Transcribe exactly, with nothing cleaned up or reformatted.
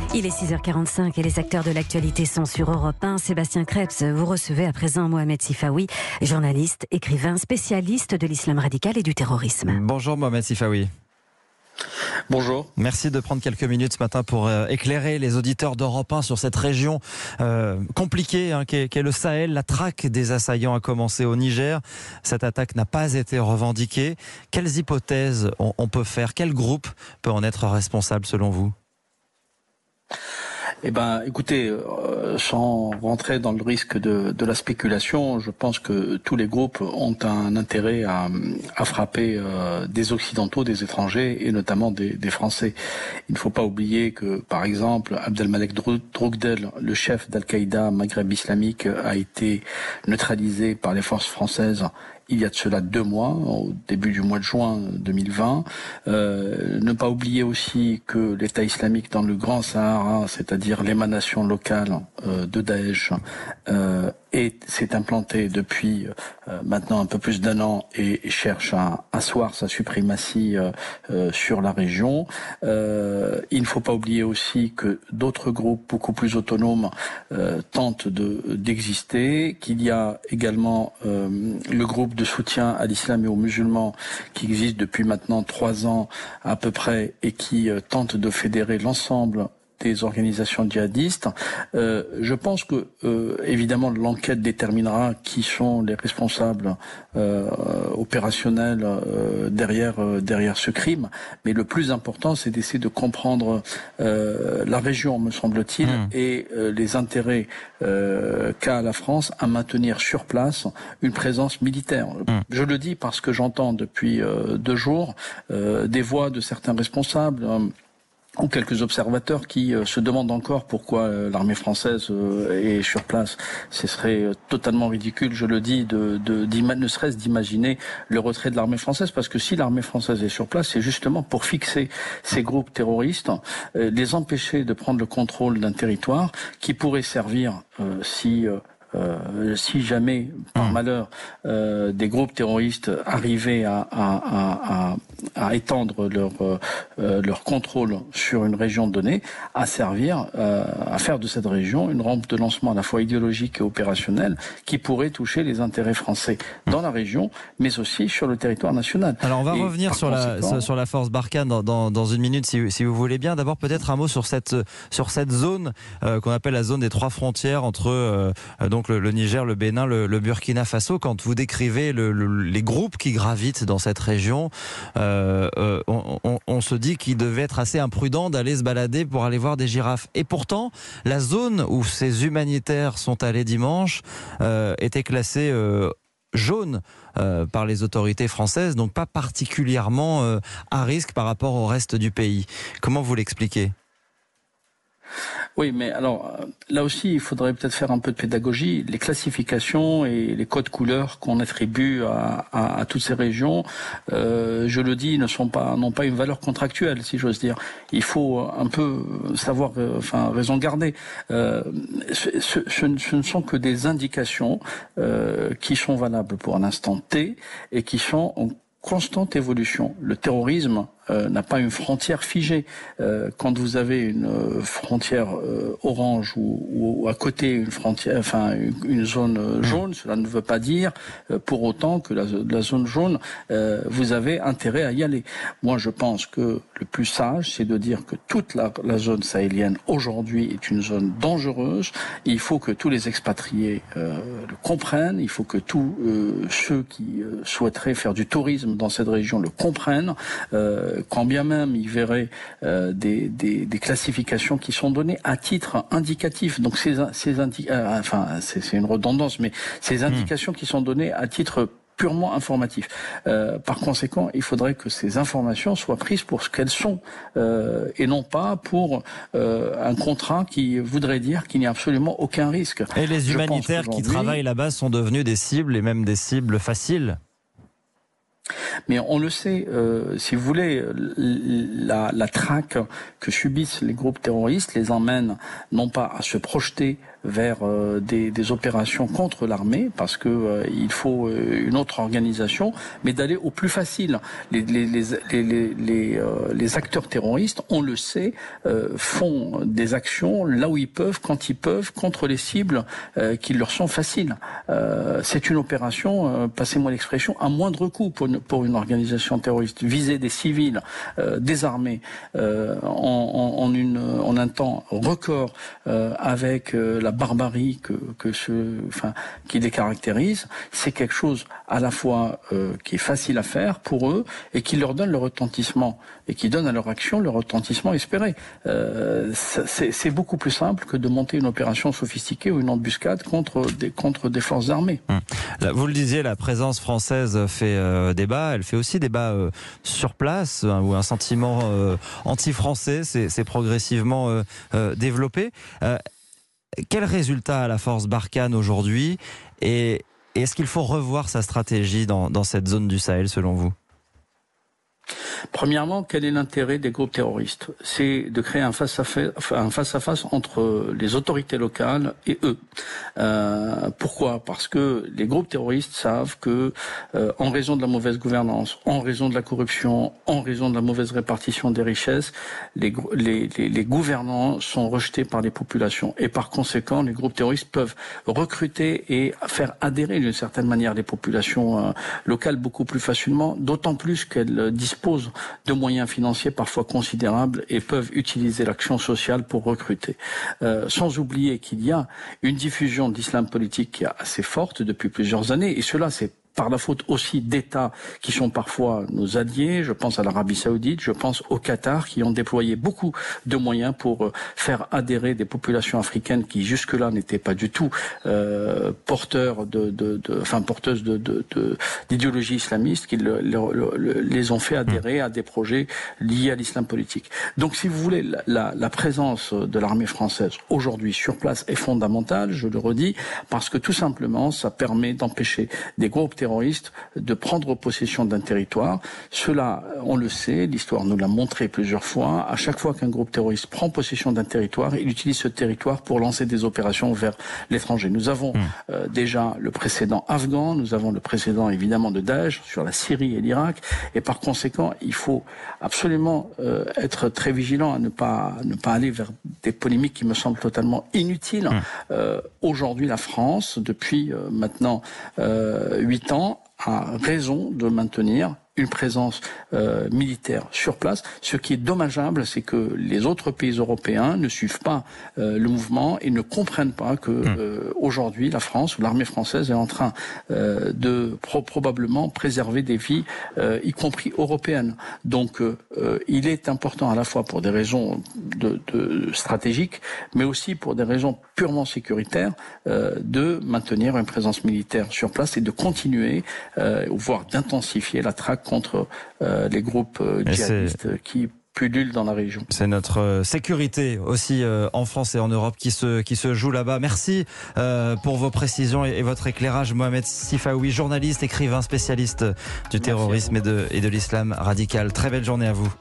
Il est six heures quarante-cinq et les acteurs de l'actualité sont sur Europe un. Sébastien Krebs, vous recevez à présent Mohamed Sifawi, journaliste, écrivain, spécialiste de l'islam radical et du terrorisme. Bonjour Mohamed Sifawi. Bonjour. Merci de prendre quelques minutes ce matin pour euh, éclairer les auditeurs d'Europe un sur cette région euh, compliquée hein, qu'est, qu'est le Sahel. La traque des assaillants a commencé au Niger. Cette attaque n'a pas été revendiquée. Quelles hypothèses on, on peut faire? Quel groupe peut en être responsable selon vous? Eh ben, écoutez, euh, sans rentrer dans le risque de, de la spéculation, je pense que tous les groupes ont un intérêt à, à frapper euh, des Occidentaux, des étrangers et notamment des, des Français. Il ne faut pas oublier que, par exemple, Abdelmalek Drogdel, le chef d'Al-Qaïda Maghreb islamique, a été neutralisé par les forces françaises il y a de cela deux mois, au début du mois de juin deux mille vingt. Euh, ne pas oublier aussi que l'État islamique dans le Grand Sahara, c'est-à-dire l'émanation locale euh, de Daesh, euh, est, s'est implanté depuis euh, maintenant un peu plus d'un an et, et cherche à asseoir sa suprématie euh, euh, sur la région. Euh, il ne faut pas oublier aussi que d'autres groupes beaucoup plus autonomes euh, tentent de, d'exister, qu'il y a également euh, le groupe de soutien à l'islam et aux musulmans qui existe depuis maintenant trois ans à peu près et qui euh, tente de fédérer l'ensemble des organisations djihadistes. Euh, je pense que, euh, évidemment, l'enquête déterminera qui sont les responsables euh, opérationnels euh, derrière euh, derrière ce crime. Mais le plus important, c'est d'essayer de comprendre euh, la région, me semble-t-il, mmh. et euh, les intérêts euh, qu'a la France à maintenir sur place une présence militaire. Mmh. Je le dis parce que j'entends depuis euh, deux jours euh, des voix de certains responsables. Euh, ou quelques observateurs qui euh, se demandent encore pourquoi euh, l'armée française euh, est sur place. Ce serait euh, totalement ridicule, je le dis, de, de, ne serait-ce d'imaginer le retrait de l'armée française, parce que si l'armée française est sur place, c'est justement pour fixer ces groupes terroristes, euh, les empêcher de prendre le contrôle d'un territoire qui pourrait servir euh, si... Euh, Euh, si jamais, par mmh. malheur, euh, des groupes terroristes arrivaient à, à, à, à étendre leur, euh, leur contrôle sur une région donnée, à servir, euh, à faire de cette région une rampe de lancement à la fois idéologique et opérationnelle qui pourrait toucher les intérêts français dans la région, mais aussi sur le territoire national. Alors on va et revenir sur conséquent... la, sur la force Barkhane dans, dans, dans une minute, si, si vous voulez bien. D'abord peut-être un mot sur cette, sur cette zone euh, qu'on appelle la zone des trois frontières entre euh, donc le, le Niger, le Bénin, le, le Burkina Faso. Quand vous décrivez le, le, les groupes qui gravitent dans cette région, euh, euh, on, on, on se dit qu'il devait être assez imprudent d'aller se balader pour aller voir des girafes. Et pourtant, la zone où ces humanitaires sont allés dimanche euh, était classée euh, jaune euh, par les autorités françaises, donc pas particulièrement euh, à risque par rapport au reste du pays. Comment vous l'expliquez ? Oui, mais alors là aussi, il faudrait peut-être faire un peu de pédagogie. Les classifications et les codes couleurs qu'on attribue à, à, à toutes ces régions, euh, je le dis, ne sont pas, n'ont pas une valeur contractuelle, si j'ose dire. Il faut un peu savoir, euh, enfin, raison garder. Euh, ce, ce, ce ne sont que des indications euh, qui sont valables pour un instant T et qui sont en constante évolution. Le terrorisme Euh, n'a pas une frontière figée. Euh, quand vous avez une euh, frontière euh, orange ou, ou à côté une frontière, enfin une, une zone jaune, cela ne veut pas dire euh, pour autant que la, la zone jaune, euh, vous avez intérêt à y aller. Moi, je pense que le plus sage, c'est de dire que toute la, la zone sahélienne aujourd'hui est une zone dangereuse. Et il faut que tous les expatriés euh, le comprennent. Il faut que tous euh, ceux qui euh, souhaiteraient faire du tourisme dans cette région le comprennent. Euh, quand bien même ils verraient euh, des, des, des classifications qui sont données à titre indicatif. Donc ces, ces indi- euh, enfin c'est, c'est une redondance, mais ces indications mmh. qui sont données à titre purement informatif. Euh, par conséquent, il faudrait que ces informations soient prises pour ce qu'elles sont euh, et non pas pour euh, un contrat qui voudrait dire qu'il n'y a absolument aucun risque. Et les humanitaires qui travaillent là-bas sont devenus des cibles et même des cibles faciles. Mais on le sait, euh, si vous voulez, la, la traque que subissent les groupes terroristes les emmène non pas à se projeter vers euh, des, des opérations contre l'armée, parce que euh, il faut euh, une autre organisation, mais d'aller au plus facile. Les, les, les, les, les, les, euh, les acteurs terroristes, on le sait, euh, font des actions là où ils peuvent, quand ils peuvent, contre les cibles euh, qui leur sont faciles. Euh, c'est une opération, euh, passez-moi l'expression, à moindre coût pour une, pour une organisation terroriste. Viser des civils, euh, des armées, euh, en, en, en, une, en un temps record, euh, avec euh, la barbarie que, que ce, enfin, qui les caractérise, c'est quelque chose à la fois euh, qui est facile à faire pour eux et qui leur donne le retentissement et qui donne à leur action le retentissement espéré. Euh, c'est, c'est beaucoup plus simple que de monter une opération sophistiquée ou une embuscade contre des, contre des forces armées. Hum. Là, vous le disiez, la présence française fait euh, débat, elle fait aussi débat euh, sur place, hein, où un sentiment euh, anti-français s'est progressivement euh, euh, développé. Euh, Quel résultat a la force Barkhane aujourd'hui, et est-ce qu'il faut revoir sa stratégie dans, dans cette zone du Sahel selon vous ? Premièrement, quel est l'intérêt des groupes terroristes ? C'est de créer un face-à-face, un face-à-face entre les autorités locales et eux. Euh, pourquoi ? Parce que les groupes terroristes savent que, euh, en raison de la mauvaise gouvernance, en raison de la corruption, en raison de la mauvaise répartition des richesses, les, les, les, les gouvernants sont rejetés par les populations. Et par conséquent, les groupes terroristes peuvent recruter et faire adhérer d'une certaine manière les populations euh, locales beaucoup plus facilement, d'autant plus qu'elles disposent de moyens financiers parfois considérables et peuvent utiliser l'action sociale pour recruter. Euh, sans oublier qu'il y a une diffusion de l'islam politique qui est assez forte depuis plusieurs années, et cela c'est par la faute aussi d'États qui sont parfois nos alliés. Je pense à l'Arabie Saoudite, je pense au Qatar, qui ont déployé beaucoup de moyens pour faire adhérer des populations africaines qui jusque-là n'étaient pas du tout euh, porteurs de, de, de, enfin porteuses de, de, de, d'idéologie islamiste, qui le, le, le, les ont fait adhérer à des projets liés à l'islam politique. Donc, si vous voulez, la, la présence de l'armée française aujourd'hui sur place est fondamentale. Je le redis, parce que tout simplement, ça permet d'empêcher des groupes terroristes de prendre possession d'un territoire. Cela, on le sait, l'histoire nous l'a montré plusieurs fois. À chaque fois qu'un groupe terroriste prend possession d'un territoire, il utilise ce territoire pour lancer des opérations vers l'étranger. Nous avons euh, déjà le précédent afghan, nous avons le précédent évidemment de Daesh sur la Syrie et l'Irak, et par conséquent, il faut absolument euh, être très vigilant à ne pas, à ne pas aller vers des polémiques qui me semblent totalement inutiles. Mmh. Euh, aujourd'hui, la France, depuis euh, maintenant euh, huit ans, a raison de maintenir une présence euh, militaire sur place. Ce qui est dommageable, c'est que les autres pays européens ne suivent pas euh, le mouvement et ne comprennent pas que euh, aujourd'hui la France ou l'armée française est en train euh, de pro probablement préserver des vies, euh, y compris européennes. Donc euh, il est important à la fois pour des raisons de, de stratégiques, mais aussi pour des raisons purement sécuritaires, euh, de maintenir une présence militaire sur place et de continuer, euh, voire d'intensifier la traque contre euh, les groupes euh, djihadistes qui pullulent dans la région. C'est notre sécurité aussi euh, en France et en Europe qui se, qui se joue là-bas. Merci euh, pour vos précisions et, et votre éclairage. Mohamed Sifaoui, journaliste, écrivain, spécialiste du terrorisme et de, et de l'islam radical. Très belle journée à vous.